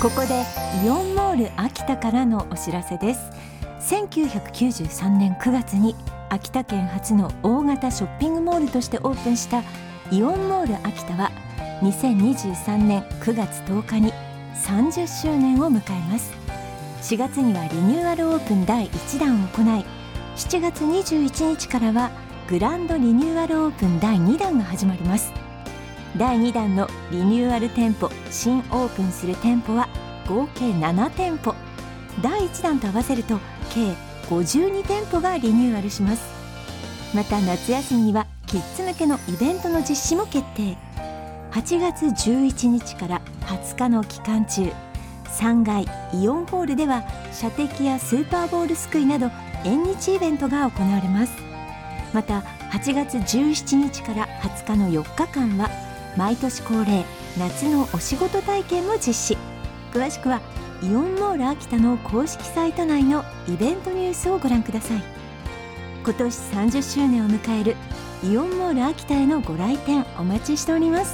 ここでイオンモール秋田からのお知らせです。1993年9月に秋田県初の大型ショッピングモールとしてオープンしたイオンモール秋田は2023年9月10日に30周年を迎えます。4月にはリニューアルオープン第1弾を行い、7月21日からはグランドリニューアルオープン第2弾が始まります。第2弾のリニューアル店舗、新オープンする店舗は合計7店舗、第1弾と合わせると計52店舗がリニューアルします。また夏休みにはキッズ向けのイベントの実施も決定。8月11日から20日の期間中、3階イオンホールでは射的やスーパーボールすくいなど縁日イベントが行われます。また8月17日から20日の4日間は毎年恒例夏のお仕事体験も実施。詳しくはイオンモール秋田の公式サイト内のイベントニュースをご覧ください。今年30周年を迎えるイオンモール秋田へのご来店お待ちしております。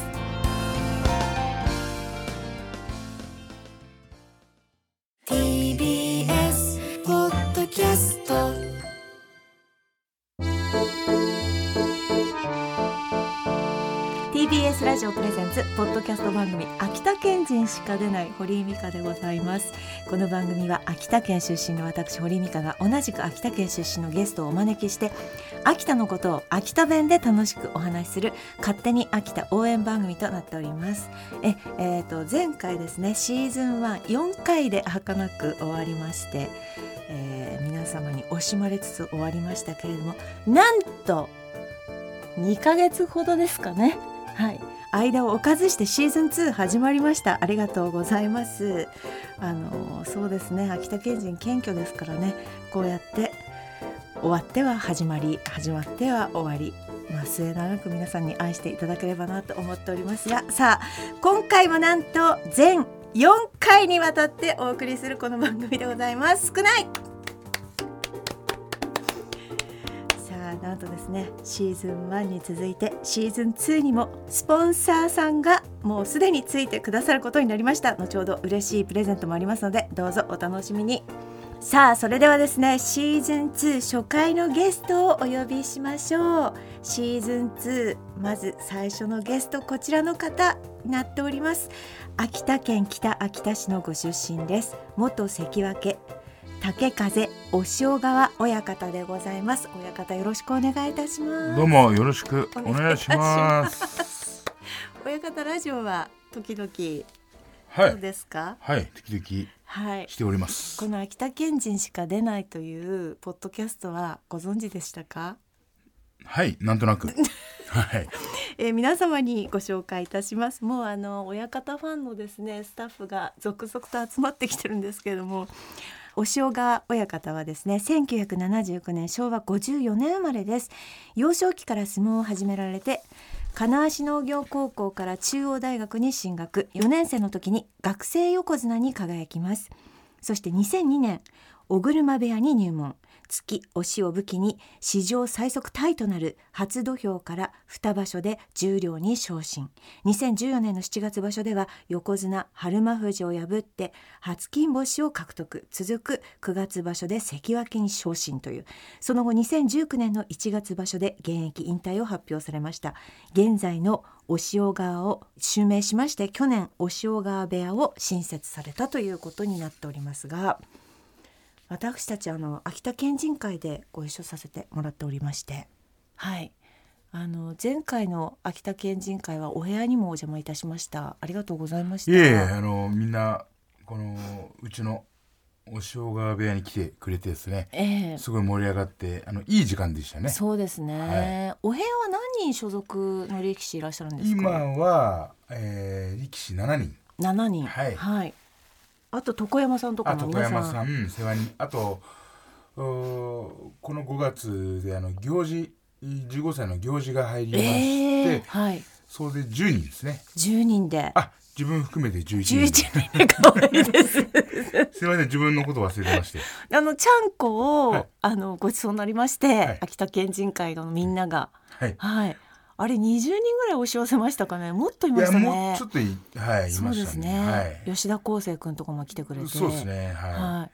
TBS ポッドキャスト TBS ラジオプレゼンツポッドキャスト番組、秋田県人しか出ない堀井美香でございます。この番組は秋田県出身の私堀井美香が同じく秋田県出身のゲストをお招きして秋田のことを秋田弁で楽しくお話しする勝手に秋田応援番組となっております。前回ですね、シーズン14回で儚く終わりまして、皆様に惜しまれつつ終わりましたけれども、なんと2ヶ月ほどですかね、はい、間を置かずしてシーズン2始まりました。ありがとうございます。そうですね、秋田県人謙虚ですからね、こうやって終わっては始まり、始まっては終わり、末永く皆さんに愛していただければなと思っておりますが、さあ今回もなんと全4回にわたってお送りするこの番組でございます。少ない。なんとですね、シーズン1に続いてシーズン2にもスポンサーさんがもうすでについてくださることになりました。後ほど嬉しいプレゼントもありますのでどうぞお楽しみに。さあそれではですね、シーズン2初回のゲストをお呼びしましょう。シーズン2まず最初のゲスト、こちらの方になっております。秋田県北秋田市のご出身です。元関脇竹風押尾川親方でございます。親方よろしくお願いいたします。 どうもよろしくお願いします。 親方ラジオは時々、 はい、 どうですか？ はい、時々しております、 この秋田県人しか出ないというポッドキャストはご存知でしたか？ はい、なんとなくはい、 皆様にご紹介いたします。もう親方ファンのですねスタッフが続々と集まってきてるんですけれども、押尾川親方はですね1979年昭和54年生まれです。幼少期から相撲を始められて金足農業高校から中央大学に進学、4年生の時に学生横綱に輝きます。そして2002年尾車部屋に入門、突き押しを武器に史上最速タイとなる初土俵から2場所で十両に昇進。2014年の7月場所では横綱日馬富士を破って初金星を獲得。続く9月場所で関脇に昇進という、その後2019年の1月場所で現役引退を発表されました。現在の押尾川を襲名しまして、去年押尾川部屋を新設されたということになっておりますが、私たち秋田県人会でご一緒させてもらっておりまして、はい、前回の秋田県人会はお部屋にもお邪魔いたしました。ありがとうございました。 いえ、みんなこのうちの押尾川部屋に来てくれてですね、すごい盛り上がっていい時間でしたね。 そうですね、はい、お部屋は何人所属の力士いらっしゃるんですか？ 今は、力士7人。 7人、 はい、 はい、あと床山さんとかも皆さん、 床山さん世話に、あとこの5月で行事15歳の行事が入りまして、 はい、 それで10人ですね。 10人で、 自分含めて11人。 11人で可愛いですすいません、自分のこと忘れてまして、 ちゃんこを、ごちそうになりまして、 はい、 秋田県人会のみんなが、 はい、 はい、 あれ20人ぐらい押し寄せましたかね。もっといましたね。 いやもうちょっといましたね。 そうですね、 はい、 吉田康生君とかも来てくれて。 そうですね、はい、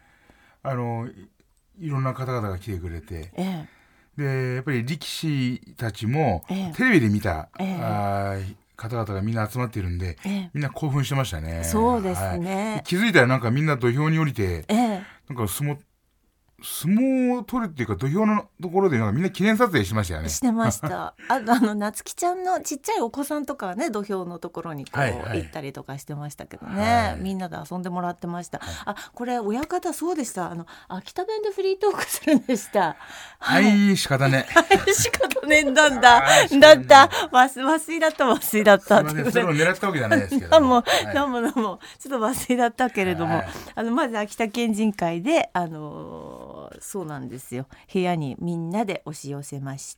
いろんな方々が来てくれて、でやっぱり力士たちも、テレビで見た、方々がみんな集まっているんで、みんな興奮してましたね。 そうですね、 気づいたらなんかみんな土俵に降りて、なんか相撲を取るっていうか土俵のところでなんかみんな記念撮影しましたよね。 してました夏希ちゃんのちっちゃいお子さんとかはね土俵のところにこう、行ったりとかしてましたけどね、みんなで遊んでもらってました。これ親方そうでした。秋田弁でフリートークするんでした。 仕方ね仕方ねだった麻酔だったってそれを狙ったわけじゃないですけどもうちょっと麻酔だったけれども、まず秋田県人会でそうなんですよ、部屋にみんなで押し寄せまして、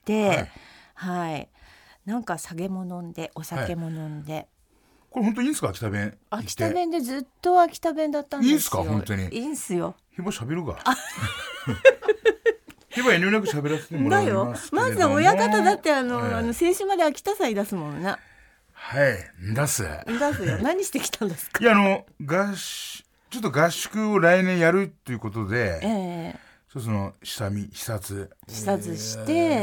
なんか酒も飲んでお酒も飲んで、 これ本当にいいんですか？秋田弁でずっと秋田弁だったんですよ。 いいんですか？本当にいいんすよ。 ひば喋るかひば遠慮なく喋らせてもらいますけれども、 まず親方だって先週まで秋田祭出すもんな。 出すよ。 何してきたんですか？ いやちょっと合宿を来年やるということで、その視察して、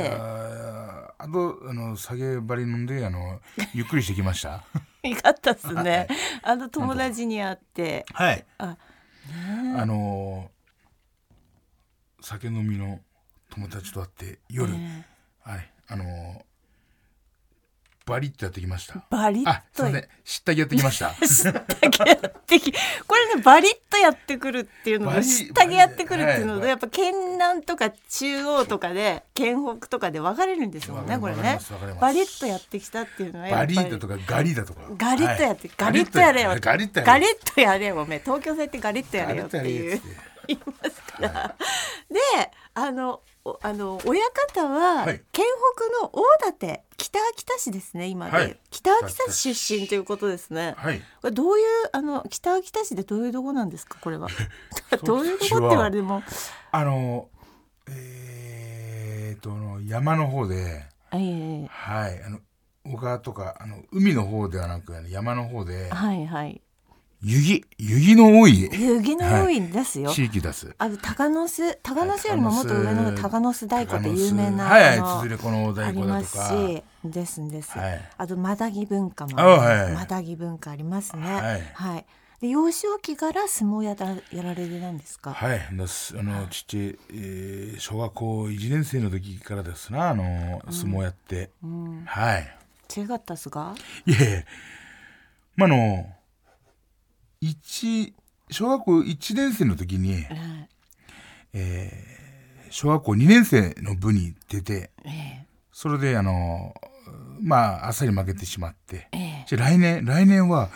あと下げ張り飲んでゆっくりしてきました。 よかったっすね。友達に会って、 酒飲みの友達と会って夜、バリッとやってきました。 バリッと。 すいません、しったぎやってきました。 これね、バリッとやってくるっていうのとしったぎやってくるっていうのと、やっぱ県南とか中央とかで県北とかで分かれるんですもんね、これね。バリッとやってきたっていうのはやっぱりバリッととかガリだとかガリッとやって、ガリッとやれよ、ガリッとやれよ、東京戦ってガリッとやれよっていう言いますから。で親方は県北の大館、北秋田市ですね今で、北秋田市出身ということですね。これどういう北秋田市でどういうとこなんですか？これはどういうとこって言われても山の方で、小川とか海の方ではなく山の方で、湯気の多いですよ。 地域です。 鷹の巣よりももっと上の鷹の巣太鼓って有名なつづれこの太鼓だとかありますし、です。マダギ文化もマダギ文化ありますね。で幼少期から相撲やられてたんですか？ ちっちゃい小学校1年生の時からですな、相撲やって、 違かったっすか？ いえ小学校1年生の時に、小学校2年生の部に出て、それであっさり負けてしまって、来年は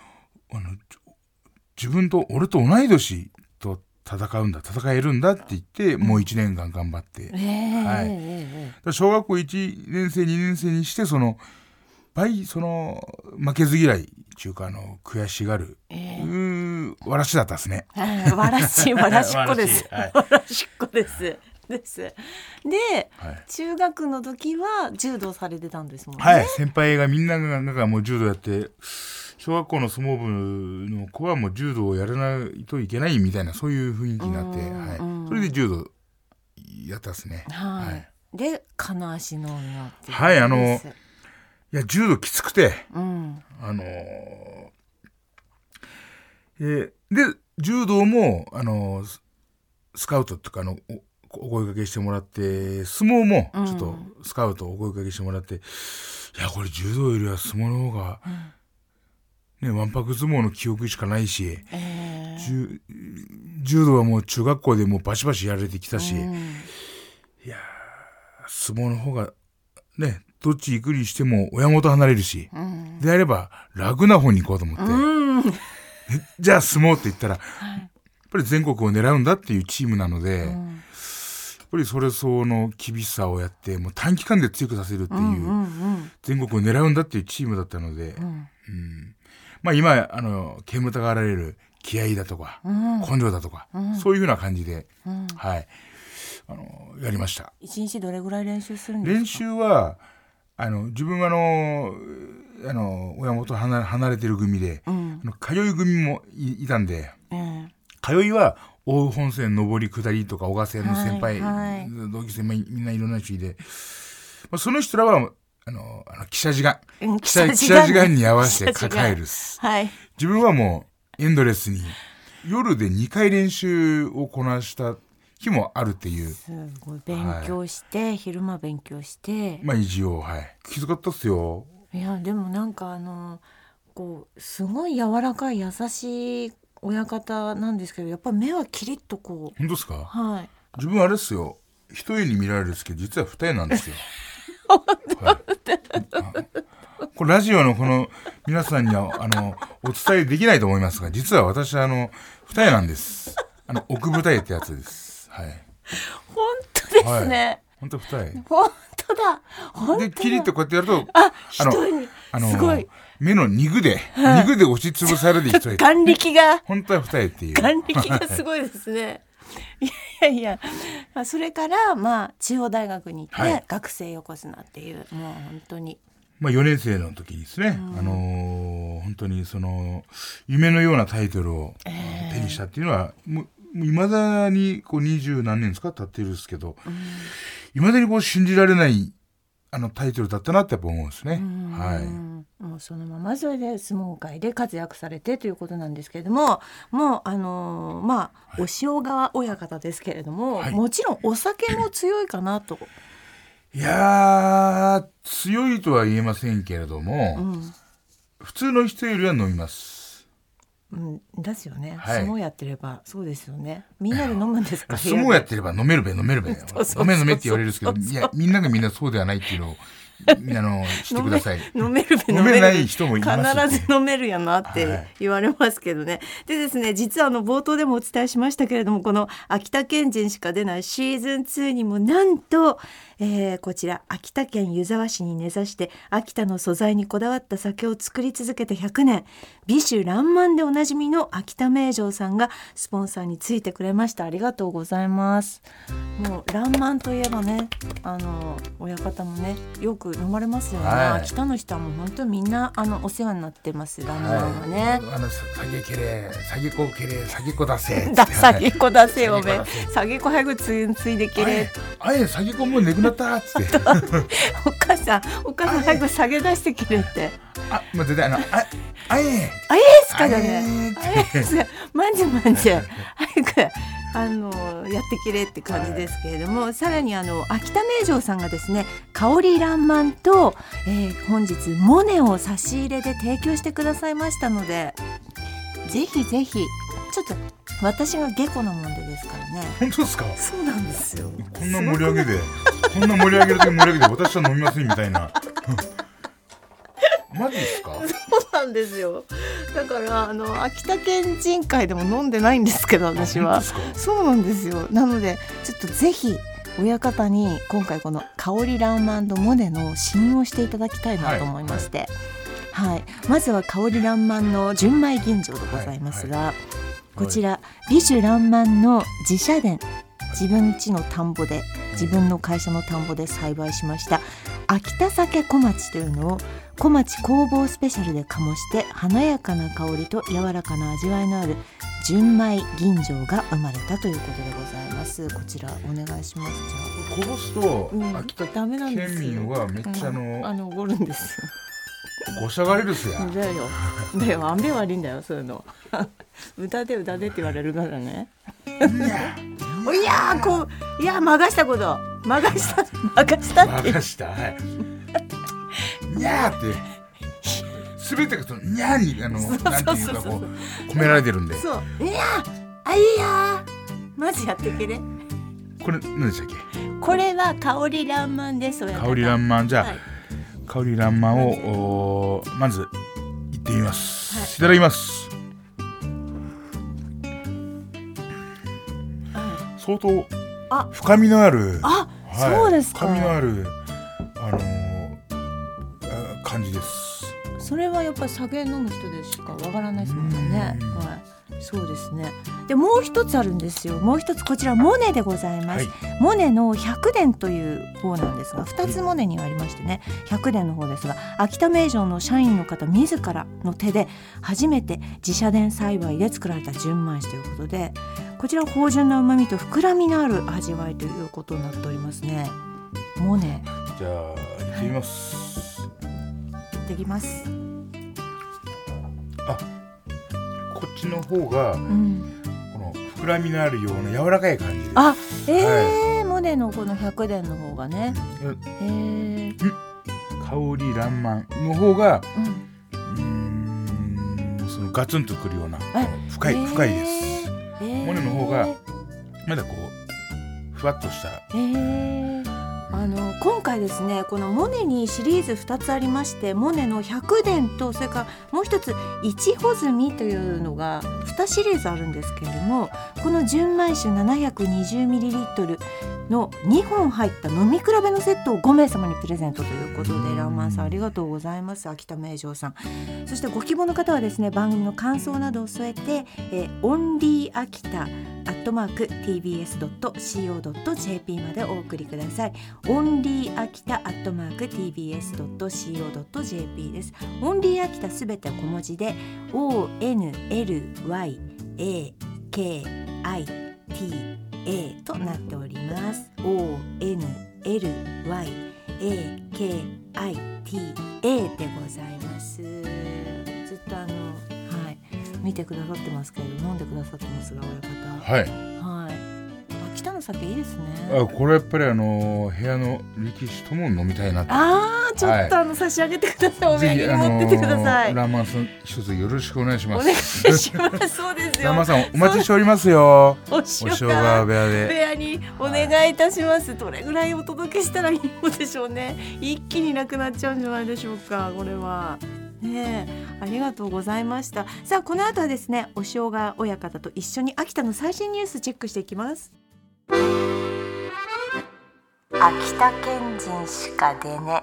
俺と同い年と戦えるんだって言って、もう1年間頑張って、小学校1年生2年生にして負けず嫌いっていうか悔しがる、わらしだったですね。 わらしっこです。で、中学の時は柔道されてたんですもんね。 先輩がみんながもう柔道やって、小学校の相撲部の子はもう柔道をやらないといけないみたいな、そういう雰囲気になって、それで柔道やったですね。 で金足の女っていう柔道きつくて、で柔道もスカウトとかお声掛けしてもらって、相撲もちょっとスカウトお声掛けしてもらって、これ柔道よりは相撲の方が、わんぱく相撲の記憶しかないし、柔道はもう中学校でもうバシバシやられてきたし、相撲の方がどっち行くにしても親元離れるし、であれば楽な方に行こうと思って、じゃあ相撲って言ったら、やっぱり全国を狙うんだっていうチームなので、やっぱりそれ相応の厳しさをやって、もう短期間で強くさせるっていう、全国を狙うんだっていうチームだったので、今煙たがられる気合だとか、根性だとか、そういうふうな感じで、やりました。 一日どれぐらい練習するんですか？ 練習は自分は親元離れてる組で、通い組も いたんで、通いは大宇本線上り下りとか小ヶ瀬の先輩、同級生みんないろんな人で、その人らは汽車時間に合わせて帰るっす。自分はもうエンドレスに夜で2回練習をこなした日もあるっていう。 すごい勉強して、昼間勉強して一応きつかったっすよ。 いやでもなんかこうすごい柔らかい優しい親方なんですけど、やっぱ目はキリッとこう。 本当ですか？自分あれですよ、一重に見られるんですけど実は二重なんですよ。これラジオのこの皆さんにはお伝えできないと思いますが、実は私は二重なんです。奥二重ってやつです。 本当ですね。 本当二重。 本当だ。 でキリッとこうやってやると一重にすごい目の肉で押しつぶされて一重。 眼力が本当は二重っていう。 眼力がすごいですね。いやそれから中央大学に行って、学生横綱っていう、もう本当に 4年生の時にですね、本当にその夢のようなタイトルを手にしたっていうのは、いまだにこう20何年ですか経ってるんですけど、いまだにこう信じられないタイトルだったなってやっぱ思うんですね。 もうそのままそれで相撲界で活躍されてということなんですけれども、もうお塩川親方ですけれども、もちろんお酒も強いかなと。 いや強いとは言えませんけれども、普通の人よりは飲みます。 ですよね。相撲やってればそうですよね。みんなで飲むんですか？ 相撲やってれば飲めるべ飲めるべ飲めって言われるんですけど、いやみんながみんなそうではないっていうのをしてください。 飲めるべ飲めない人もいます。 必ず飲めるやなって言われますけどね。でですね、実は冒頭でもお伝えしましたけれども、この秋田県人しか出ないシーズン2にもなんと、こちら秋田県湯沢市に根ざして秋田の素材にこだわった酒を作り続けて100年、美酒爛漫でおなじみの秋田名城さんがスポンサーについてくれました。ありがとうございます。もう爛漫といえばね、親方もねよく飲まれますよね。秋田の人はもう本当にみんなお世話になってます。爛漫はね、 酒けれ酒子けれ酒子出せ酒子出せおめ酒子早くついでけれ酒子もうねくなったっつってお母さん早く酒出してくれって絶対あえすかだねまんじ早くやってきれって感じですけれども、さらに秋田名城さんがですね、香り爛漫と、本日モネを差し入れで提供してくださいましたので、ぜひぜひちょっと私が下戸なもんでですからね。 本当ですか？ そうなんですよ。 こんな盛り上げで私は飲みませんみたいなマジですか？ そうなんですよ。だから秋田県人会でも飲んでないんですけど、私は。そうなんですよ。なのでちょっとぜひ親方に今回この香り爛漫モネの試飲をしていただきたいなと思いまして、まずは香り爛漫の純米吟醸でございますが、こちら美酒爛漫の自社田、自分家の田んぼで、自分の会社の田んぼで栽培しました秋田酒小町というのを小町工房スペシャルで醸して、華やかな香りと柔らかな味わいのある純米吟醸が生まれたということでございます。こちらお願いします。 じゃあこぼすと、秋田県民はめっちゃおごるんですよ。 ごしゃがれるっすや。 だよあんべ悪いんだよ、そういうの歌でって言われるからね。いや曲がしたにゃーって全てがそのにゃーになんていうかこう込められてるんで、 そうにゃーいいやまずやってけれ。 これ何でしたっけ？ これは香り爛漫です。 香り爛漫、じゃあ、香り爛漫をまずいってみます。いただきます。相当深みのある、 そうですか。 深みのある感じです。 それははやっぱり酒飲む人でしかわからないですもんね。はい、そうですね。でもう一つあるんですよ。もう一つこちらモネでございます。モネの100伝という方なんですが、2つモネにはありましてね、100伝の方ですが、秋田名城の社員の方自らの手で初めて自社伝栽培で作られた純米酒ということで、こちら芳醇な旨味と膨らみのある味わいということになっておりますね。モネ、 じゃあ行ってみます。 行ってきます。 こっちの方が、この膨らみのあるような柔らかい感じです。 モネのこの100伝の方がね、 香り爛漫の方が、そのガツンとくるような深いです。モネの方がまだこうふわっとした。 今回ですね、このモネにシリーズ2つありまして、モネの100伝と、それからもう一つ一穂積というのが2シリーズあるんですけれども、この純米酒 720ml の2本入った飲み比べのセットを5名様にプレゼントということで、ラーマンさんありがとうございます。秋田名城さん、そしてご希望の方はですね、番組の感想などを添えて、オンリー秋田@tbs.co.jp までお送りください。オンリー秋田@tbs.co.jp です。オンリー秋田すべて小文字で ONLYAKITA となっております。 ONLYAKITA でございます。ずっと見てくださってますけれど、飲んでくださってますが、親方。秋田の酒いいですね。 これやっぱり部屋の力士とも飲みたいなと。 ちょっと差し上げてください。お土産に持ってってください。 ラーマンさん一つよろしくお願いします。 お願いします。そうですよ。 ラーマンさんお待ちしておりますよ。 お塩川部屋にお願いいたします。どれぐらいお届けしたらいいのでしょうね。一気になくなっちゃうんじゃないでしょうか、これは。ありがとうございました。さあ、この後はですね、お塩川親方と一緒に秋田の最新ニュースチェックしていきます。秋田県人しか出ね。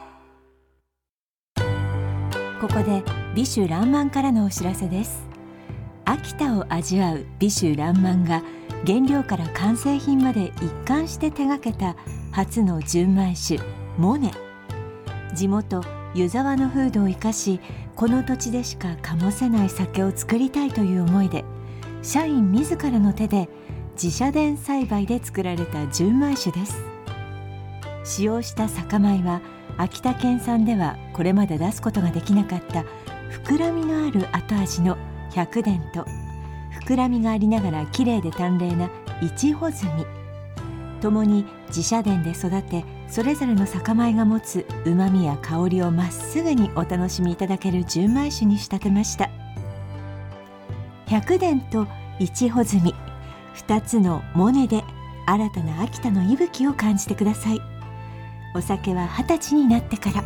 ここで美酒らんまんからのお知らせです。秋田を味わう美酒らんまんが原料から完成品まで一貫して手掛けた初の純米酒モネ。地元湯沢の風土を生かし、この土地でしか醸せない酒を作りたいという思いで、社員自らの手で自社田栽培で作られた純米酒です。使用した酒米は秋田県産ではこれまで出すことができなかった膨らみのある後味の100伝と、膨らみがありながらきれいで淡麗な一穂積、ともに自社田で育て、それぞれの酒米が持つうまみや香りをまっすぐにお楽しみいただける純米酒に仕立てました。100伝と一穂積、2つのモネで新たな秋田の息吹を感じてください。お酒は20歳になってから。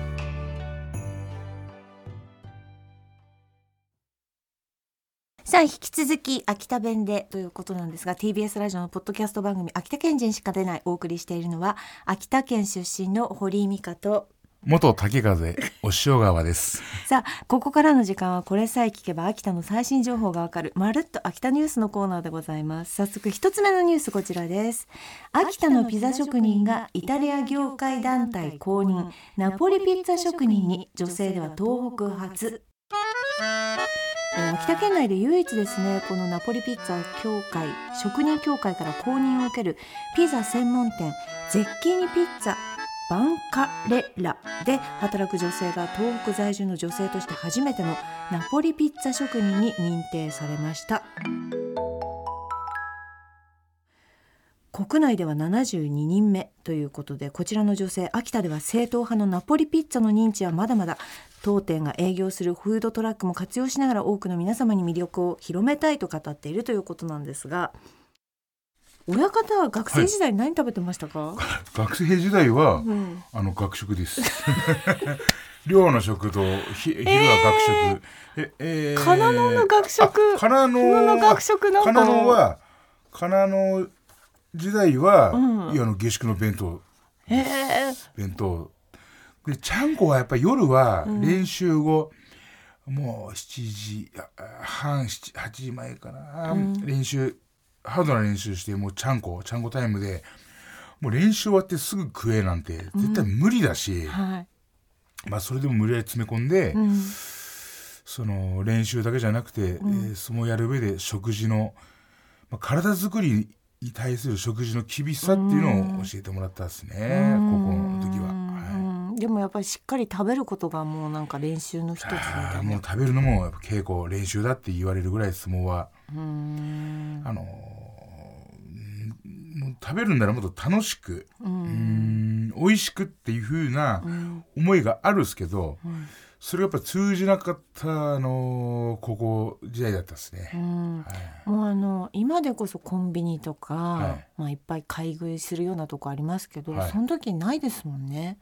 さあ、引き続き秋田弁でということなんですが、 TBS ラジオのポッドキャスト番組秋田県人しか出ない、お送りしているのは秋田県出身の堀井美香と元竹風お塩川です。 さあ、ここからの時間はこれさえ聞けば秋田の最新情報がわかるまるっと秋田ニュースのコーナーでございます。早速一つ目のニュース、こちらです。秋田のピザ職人がイタリア業界団体公認ナポリピッツァ職人に、女性では東北初。秋田県内で唯一ですね、このナポリピッツァ協会職人協会から公認を受けるピザ専門店ゼッキーニピッツァバンカレラで働く女性が東北在住の女性として初めてのナポリピッツァ職人に認定されました。国内では72人目ということで、こちらの女性、秋田では正統派のナポリピッツァの認知はまだまだ、当店が営業するフードトラックも活用しながら多くの皆様に魅力を広めたいと語っているということなんですが、親方は学生時代何食べてましたか？ 学生時代は、学食です寮の食堂、昼は学食、 カナノの学食、 カナノ学食なんか、カナノ時代は、下宿の弁当で、ちゃんこはやっぱり夜は練習後、 もう7時半8時前かな、練習ハードな練習して、もうちゃんこタイムでもう練習終わってすぐ食えなんて絶対無理だし、まあそれでも無理やり詰め込んで、その練習だけじゃなくて、相撲やる上で食事の、まあ、体作りに対する食事の厳しさっていうのを教えてもらったですね、高校の時は。 でもやっぱりしっかり食べることがもうなんか練習の一つみたいな。 もう食べるのも稽古練習だって言われるぐらい相撲はもう食べるんならもっと楽しく美味しくっていう風な思いがあるんですけど、それがやっぱ通じなかった高校時代だったですね。 もう今でこそコンビニとか、まあ、いっぱい買い食いするようなとこありますけど、その時ないですもんね。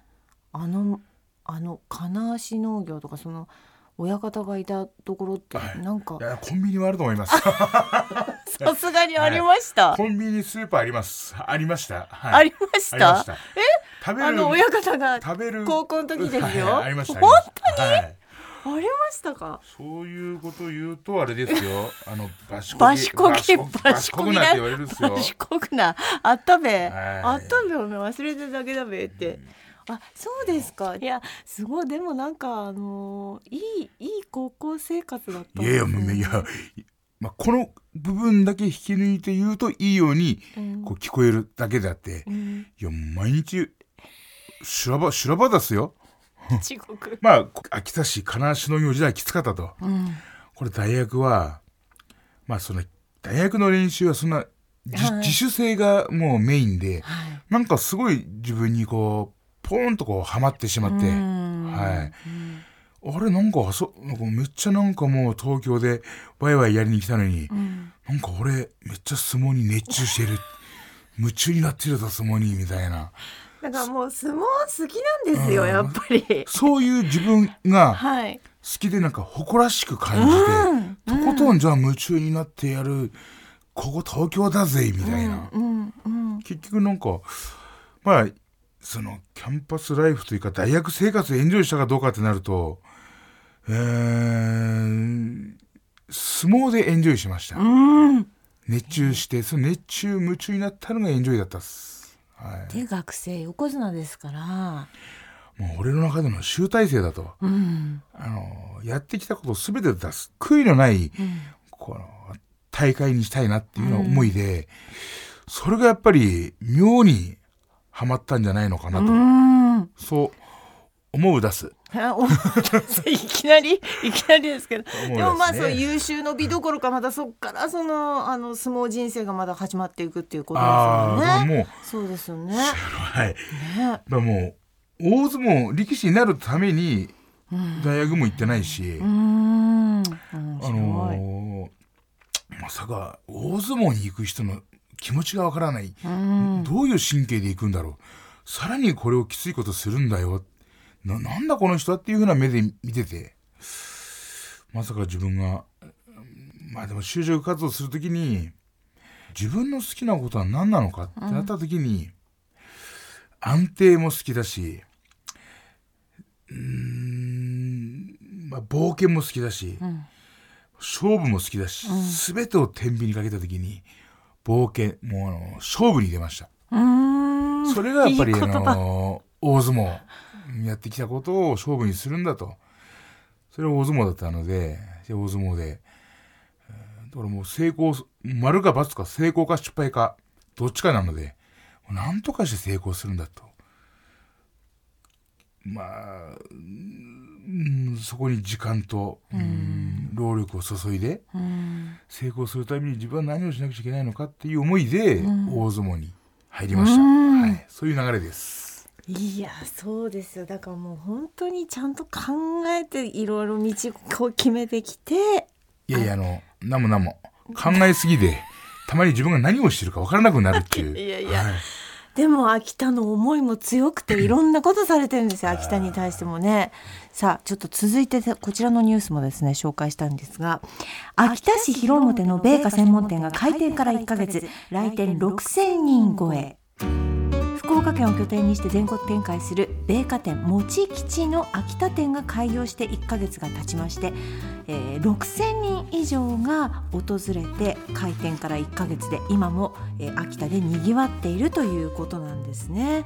金足農業とかその親方がいたところってなんか、 いやコンビニはあると思います。 さすがにありました、 コンビニスーパーありました、 ありました食べる親方が高校の時ですよ、 ありました。 本当に、ありましたか。 そういうこと言うとあれですよ、 バシコギバシコグなって言われるんですよ。 バシコグなあったべお前忘れてるだけだべって、そうですか。いやすごい、でもなんかいい高校生活だったんですね。 いや、まあ、この部分だけ引き抜いて言うといいようにこう聞こえるだけであって、いや毎日修羅場ですよ。 地獄。 まあ秋田市金足農業時代きつかったと、これ大学はまあその大学の練習はそんな自主性がもうメインで、なんかすごい自分にこうポーンとこうハマってしまって、あれなんかめっちゃなんかもう東京でワイワイやりに来たのに、なんか俺めっちゃ相撲に熱中してる夢中になってるぞ相撲にみたいな。 だからもう相撲好きなんですよ、やっぱり。 そういう自分が好きでなんか誇らしく感じて、とことんじゃあ夢中になってやる、ここ東京だぜみたいな、結局なんかまあそのキャンパスライフというか大学生活エンジョイしたかどうかってなると、相撲でエンジョイしました。熱中して、その熱中夢中になったのがエンジョイだったっす。 で学生横綱ですから、 もう俺の中での集大成だと、やってきたことを全て出す悔いのない、この大会にしたいなっていうような思いで、それがやっぱり妙にハマったんじゃないのかなと、そう思う出す。 いきなりですけど、でもまあそう優秀の美どころか、またそっからその相撲人生がまだ始まっていくっていうことですよね。そうですよね。 もう大相撲力士になるために大学も行ってないし、まさか大相撲に行く人の気持ちがわからない、どういう神経で行くんだろう、さらにこれをきついことするんだよ、なんだこの人はっていう風な目で見てて、まさか自分がまあでも就職活動するときに自分の好きなことは何なのかってなったときに、安定も好きだし、まあ、冒険も好きだし、勝負も好きだし、全てを天秤にかけたときに冒険、もう勝負に出ました。それがやっぱり大相撲やってきたことを勝負にするんだと、それは大相撲だったので、大相撲で、だからもう成功、丸か×か成功か失敗かどっちかなので、なんとかして成功するんだと、まあ、そこに時間と、労力を注いで、成功するために自分は何をしなくちゃいけないのかっていう思いで、大相撲に入りました。そういう流れです。 いやそうですよ。だからもう本当にちゃんと考えていろいろ道を決めてきて、 いや何も考えすぎでたまに自分が何をしてるか分からなくなるっていうでも秋田の思いも強くていろんなことされてるんですよ秋田に対してもね。さあちょっと続いてこちらのニュースもですね紹介したんですが、秋田市広面の米菓専門店が開店から1ヶ月、来店6000人超え。福岡県を拠点にして全国展開する米花店もち吉の秋田店が開業して1ヶ月が経ちまして、6000人以上が訪れて開店から1ヶ月で今も、秋田でにぎわっているということなんですね。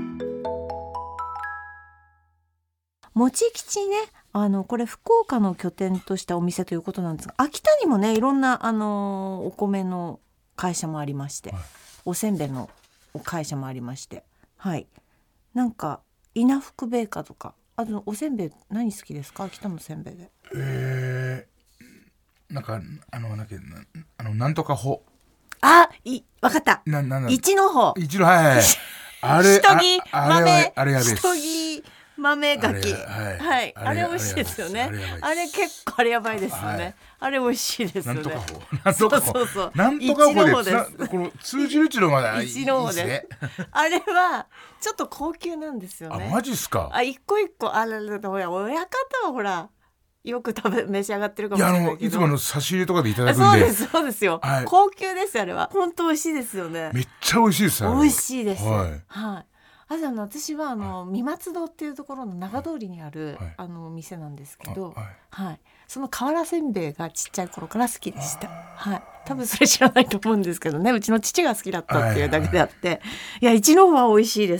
もち吉ね、これ福岡の拠点としたお店ということなんですが、秋田にもねいろんな、お米の会社もありまして、おせんべいの会社もありまして、はい、なんか稲福米花とか、あとおせんべい何好きですか？秋田のせんべいで。 なんかなんとかほ。 わかった。一のほ。 一の、はい。あれ、 しとぎ豆、 あれやべえ。 しとぎ豆ガキ、はい、あれ美味しいですよね。あれ結構あれやばいですよね。あれ美味しいですよね。 なんとかほ。なんとかほでこの通じるちのまだいいですね。 あれはちょっと高級なんですよね。 マジっすか。 一個一個ほら親方はほらよく召し上がってるかもしれないけど、 いつもの差し入れとかでいただくんで。 そうですよ、高級です。あれは本当美味しいですよね。 めっちゃ美味しいです。 美味しいです。はい。あと私は三松堂っていうところの長通りにある、店なんですけど、その瓦せんべいがちっちゃい頃から好きでした。多分それ知らないと思うんですけどね、うちの父が好きだったっていうだけであって、いや一の方は美味しいです。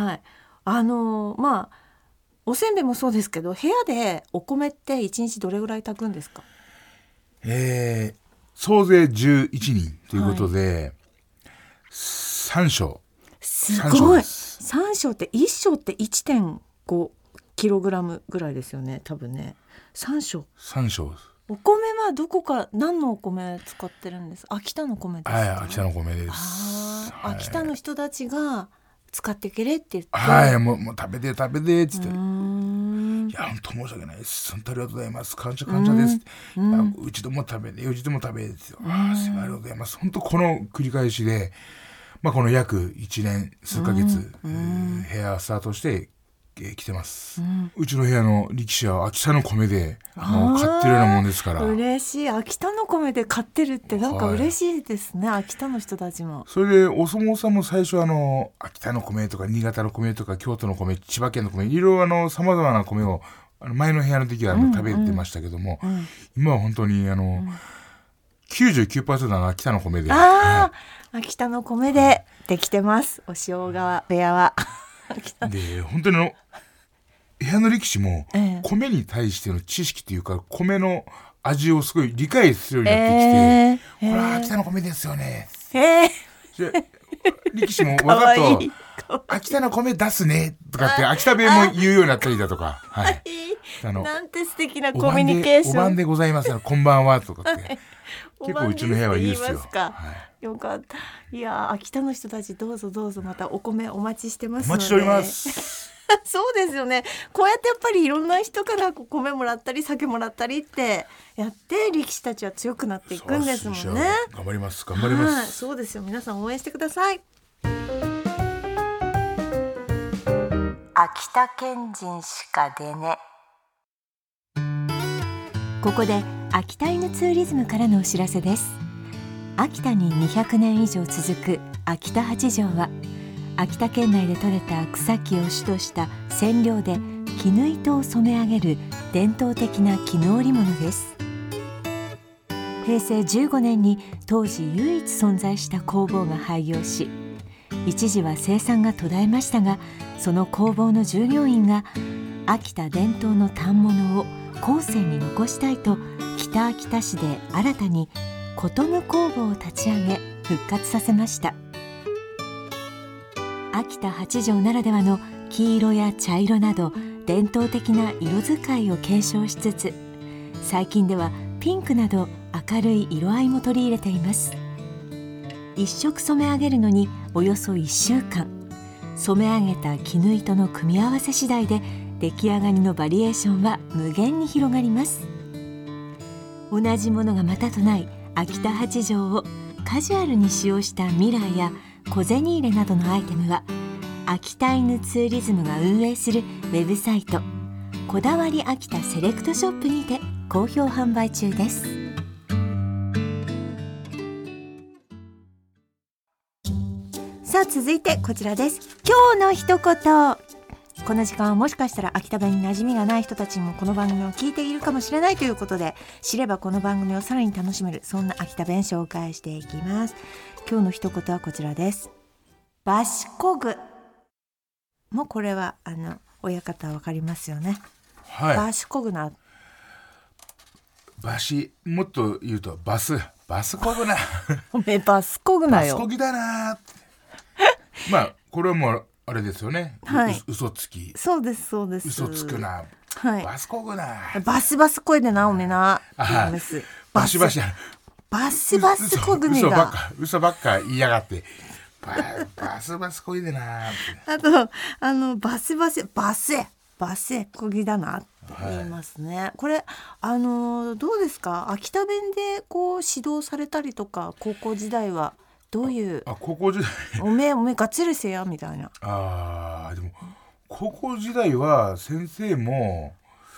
おせんべいもそうですけど、部屋でお米って1日どれぐらい炊くんですか？ 総勢11人ということで、3升。 すごい。3升って1升って 1.5 キログラムぐらいですよね、多分ね。3升。お米はどこか何のお米使ってるんですか？秋田の米ですか？ 秋田の米です。 秋田の人たちが使ってけれって言って、 もう食べてっつって、いや本当申し訳ないです、本当ありがとうございます、感謝です、うちでも食べてですよ、すいません、ありがとうございます。本当この繰り返しで、この約1年数ヶ月、部屋スタートして来てます。うちの部屋の力士は秋田の米で買ってるようなもんですから。嬉しい。秋田の米で買ってるってなんか嬉しいですね、秋田の人たちも。 それでお相撲さんも最初秋田の米とか新潟の米とか京都の米、千葉県の米、いろいろさまざまな米を前の部屋の時は食べてましたけども、今は本当に99% の秋田の米で、 秋田の米でできてます、お塩川部屋は。 で本当に部屋の力士も米に対しての知識というか、米の味をすごい理解するようになってきて、これは秋田の米ですよね。力士もわざと秋田の米出すねとかって秋田弁も言うようになったりだとか、 なんて素敵なコミュニケーション。 お晩でございます、こんばんはとかって結構うちの部屋は言うんですよ。 よかった。いや秋田の人たちどうぞまたお米お待ちしてますので。 お待ちしております。 そうですよね。こうやってやっぱりいろんな人から米もらったり酒もらったりってやって力士たちは強くなっていくんですもんね。 頑張ります。 そうですよ。皆さん応援してください。秋田県人しか出ね。ここで秋田犬ツーリズムからのお知らせです。秋田に200年以上続く秋田八丈は、秋田県内で採れた草木を主とした染料で絹糸を染め上げる伝統的な絹織物です。平成15年に当時唯一存在した工房が廃業し、一時は生産が途絶えましたが、その工房の従業員が秋田伝統の反物を後世に残したいと、北秋田市で新たに琴務工房を立ち上げ復活させました。秋田八丈ならではの黄色や茶色など伝統的な色使いを継承しつつ、最近ではピンクなど明るい色合いも取り入れています。一色染め上げるのにおよそ1週間、染め上げた絹糸の組み合わせ次第で出来上がりのバリエーションは無限に広がります。同じものがまたとない秋田八丈をカジュアルに使用したミラーや小銭入れなどのアイテムは、秋田犬ツーリズムが運営するウェブサイトこだわり秋田セレクトショップにて好評販売中です。ささあ続いてこちらです。今日の一言。この時間はもしかしたら秋田弁に馴染みがない人たちもこの番組を聞いているかもしれないということで、知ればこの番組をさらに楽しめる、そんな秋田弁紹介していきます。今日の一言はこちらです。バシコグ。もうこれは親方わかりますよね。 はい。 バシコグな。 バシ、もっと言うとバスコグな。 おめえバスコグなよ。 バスコギだな。まあこれはもうあれですよね。 はい。 嘘つき。 そうですそうです。 嘘つくな。 はい。 バスコグな。 バスバス声でなおめえな。 バシバシ。 バスバスコグにが。 嘘ばっか言いやがって。バスバスこいでな。 あとバスこぎだなって言いますね。はい、これどうですか？秋田弁でこう指導されたりとか、高校時代はどういう？ 高校時代おめえガッツリせやみたいな。 でも高校時代は先生も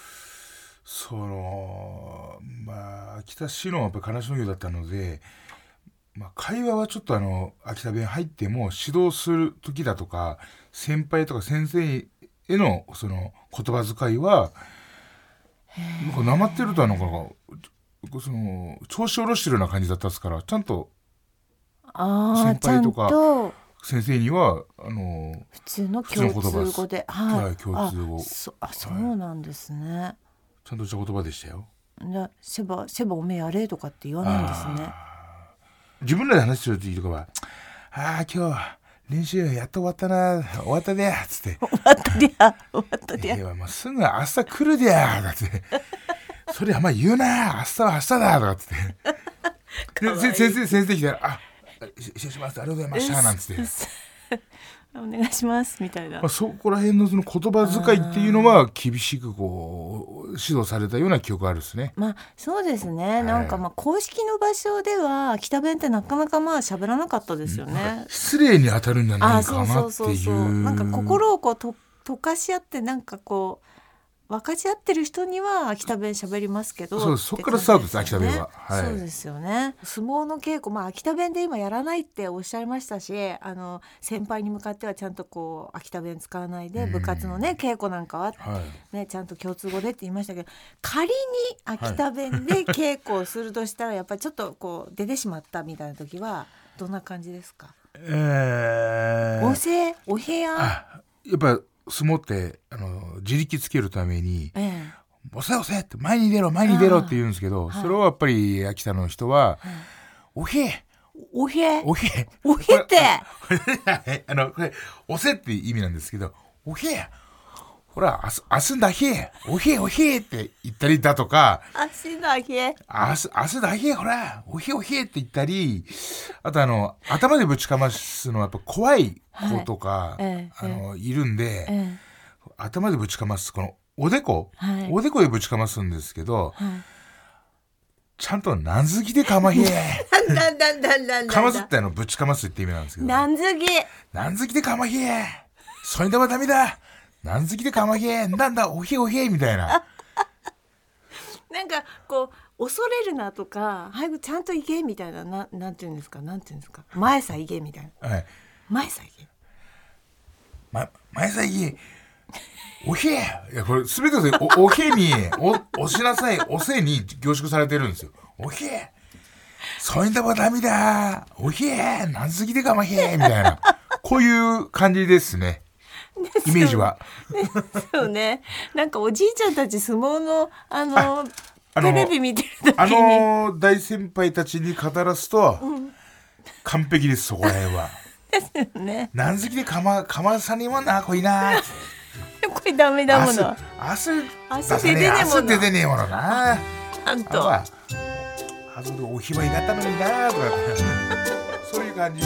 秋田市のやっぱ金商業だったので。会話はちょっと秋田弁入っても指導する時だとか先輩とか先生へのその言葉遣いはなんかなまってるとその調子下ろしてるような感じだったですから、ちゃんと先輩とか先生には普通の共通語で、 はい、共通語。 そうなんですね。 ちゃんとした言葉でしたよ。 せばおめえやれとかって言わないんですね。 自分らで話してる時とかは今日練習やっと終わったな、終わったでやつって終わったでやもうすぐ明日来るでやだってそれあんま言うな、明日は明日だとかって先生来たら失礼します、ありがとうございましたなんつってお願いしますみたいな、 そこら辺のその言葉遣いっていうのは厳しくこう指導されたような記憶があるですね。 そうですね、はい、なんか公式の場所では秋田弁ってなかなか喋らなかったですよね。 失礼に当たるんじゃないかなっていう、 なんか心をこう溶かし合って、なんかこう分かち合ってる人には秋田弁喋りますけど、 そこからスタートです、秋田弁は、 はい、そうですよね。相撲の稽古、秋田弁で今やらないっておっしゃいましたし、先輩に向かってはちゃんとこう秋田弁使わないで、部活のね稽古なんかは、ね、ちゃんと共通語でって言いましたけど、仮に秋田弁で稽古をするとしたら、やっぱりちょっとこう出てしまったみたいな時はどんな感じですか？お部屋やっぱ相撲って自力つけるために、押せって前に出ろって言うんですけど、それはやっぱり秋田の人は、おへってこれ押せって意味なんですけど、おへほら明日だけおへって言ったりだとか、 明日だけほらおへって言ったり、あと頭でぶちかますのはやっぱ怖い子とか、いるんで、頭でぶちかますこのおでこでぶちかますんですけど、ちゃんとなんずきでかまへかますってぶちかますって意味なんですけど、なんずきでかまへそれではダメだ、なんずきでかまへなんだおへみたいななんかこう恐れるなとか、早くちゃんと行けみたいな、なんていうんですか、前さ行けみたいな、前さ行け、 前さ行けおへいや、これ全てでおへに押しなさい、おせに凝縮されてるんですよ。おへそういうんでもダメだ、おへなんずきでかまへみたいな、こういう感じですね、イメージは。 ですよね。なんかおじいちゃんたち相撲のテレビ見てる時に大先輩たちに語らすと、完璧です、そこら辺は。 ですよね。 なんずきでかまさにもな、こいな。 これダメだもの。 明日出てねえものな。 なんと。 あそこでお暇になったのになとか、そういう感じです。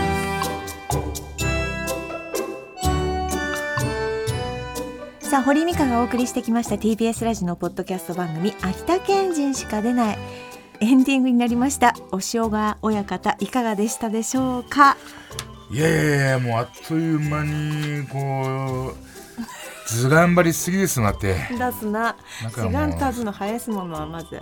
さあ、堀美香がお送りしてきました TBS ラジオのポッドキャスト番組、秋田県人しか出ない、エンディングになりました。押尾川親方、いかがでしたでしょうか？ いやもうあっという間にこう図頑張りすぎですまって出すな。時間経つの早すものはまず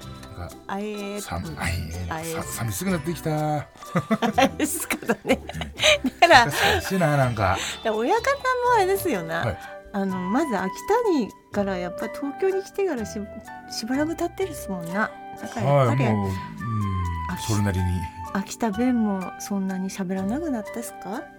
寂しくなってきたですからね。だから寂しいな、なんか親方もあれですよな、 はい、 まず秋田にからやっぱり東京に来てからしばらく経ってるですもんな。だからやっぱり、 はい、もう、それなりに秋田弁もそんなに喋らなくなったですか？ いや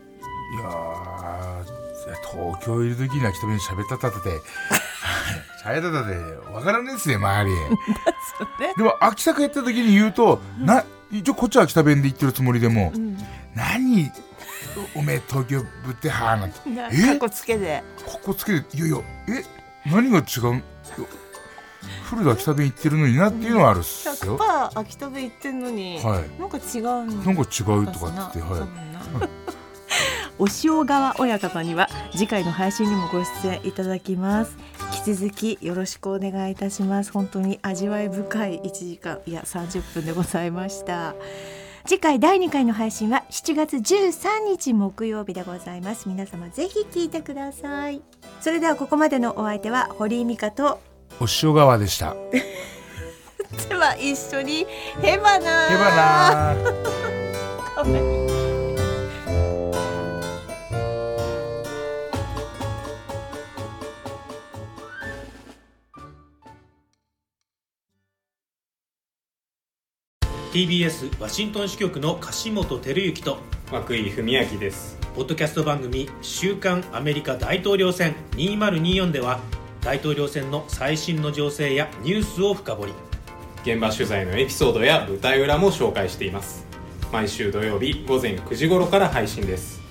東京いる時に秋田弁喋ったって喋ったって分からないですよ周りでも秋田帰った時に言うと、一応こっちは秋田弁で言ってるつもりでも、何おめえ東京ぶってはーなんてかっこつけでいやいや何が違うフルで秋田弁言ってるのになっていうのはあるっすよ。 100% 秋田弁言ってるのに、なんか違うとかって言ってお塩川親方には次回の配信にもご出演いただきます。引き続きよろしくお願いいたします。本当に味わい深い1時間いや30分でございました。次回第2回の配信は7月13日木曜日でございます。皆様ぜひ聞いてください。それではここまでのお相手は堀井美香とお塩川でした。 では一緒にヘバナかわいい。 TBS ワシントン支局の樫本照之と涌井文明です。 ポッドキャスト番組週刊アメリカ大統領選2024では大統領選の最新の情勢やニュースを深掘り、 現場取材のエピソードや舞台裏も紹介しています。毎週土曜日午前9時頃から配信です。